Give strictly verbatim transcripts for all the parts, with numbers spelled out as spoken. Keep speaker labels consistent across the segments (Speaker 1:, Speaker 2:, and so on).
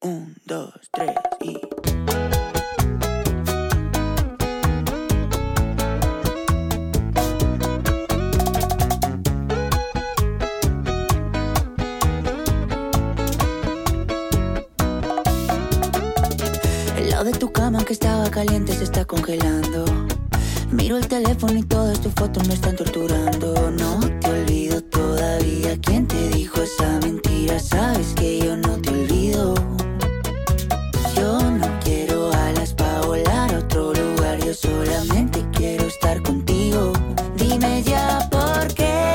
Speaker 1: Un, dos, tres y... El lado de tu cama que estaba caliente se está congelando. Miro el teléfono y todas tus fotos me están torturando. No te olvido todavía. ¿Quién te dijo esa mentira? Sabes que yo no te olvido. Yo no quiero alas para volar a otro lugar. Yo solamente quiero estar contigo. Dime ya por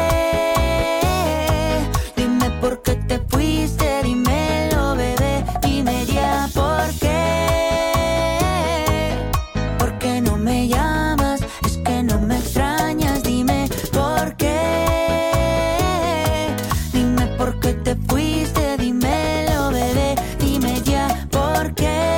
Speaker 1: qué. Dime por qué te fuiste. Dímelo, bebé. Dime ya por qué. ¿Por qué no me llamas? Es que no me extrañas. Dime por qué. Dime por qué te fuiste. Dímelo, bebé. Dime ya por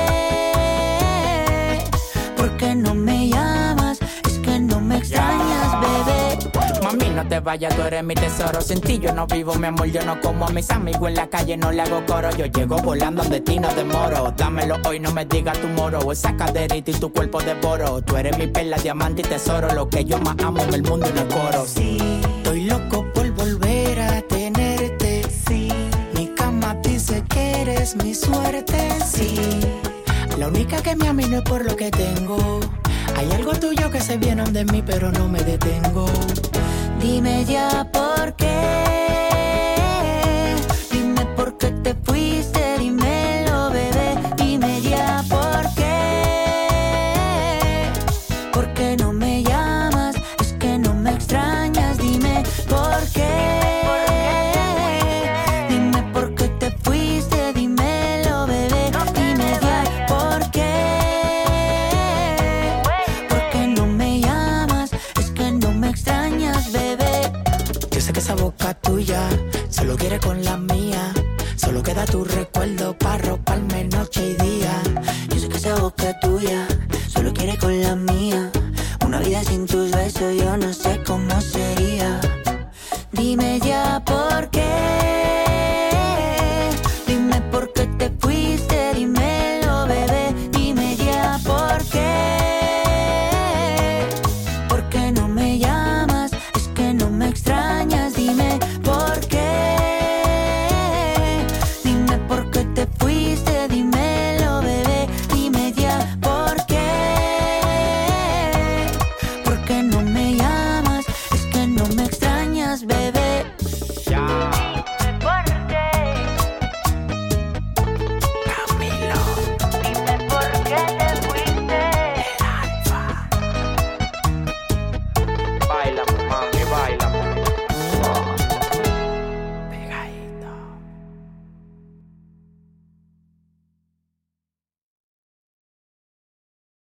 Speaker 1: qué. ¿Por qué no me llamas? Es que no me extrañas, bebé.
Speaker 2: Mami, no te vayas, tú eres mi tesoro. Sin ti yo no vivo, mi amor, yo no como a mis amigos en la calle, no le hago coro. Yo llego volando donde ti no demoro. Dámelo hoy, no me digas tu moro. Esa caderita y tu cuerpo devoro. Tú eres mi perla, diamante y tesoro. Lo que yo más amo en el mundo y no el coro.
Speaker 1: Sí, estoy loco por volver a tenerte. Sí, mi cama dice que eres mi suerte. Sí,
Speaker 2: La única que me ama y no es por lo que tengo. Hay algo tuyo que se viene de mí, pero no me detengo.
Speaker 1: dime ya por qué. Dime por qué te fuiste. Dímelo, bebé. Dime ya por qué. ¿Por qué no me llamas? Es que no me extrañas. Dime por qué. Dime por qué te fuiste. Dímelo, bebé. Dime ya por qué. ¿Por qué no me llamas? Es que no me extrañas, bebé.
Speaker 2: Yo sé que esa boca tuya solo quiere con la mía. Solo queda tu recuerdo para roparme noche y día.
Speaker 1: Yo sé que esa boca tuya solo quiere con la mía. Una vida sin tus besos yo no sé cómo sería. Dime ya por qué.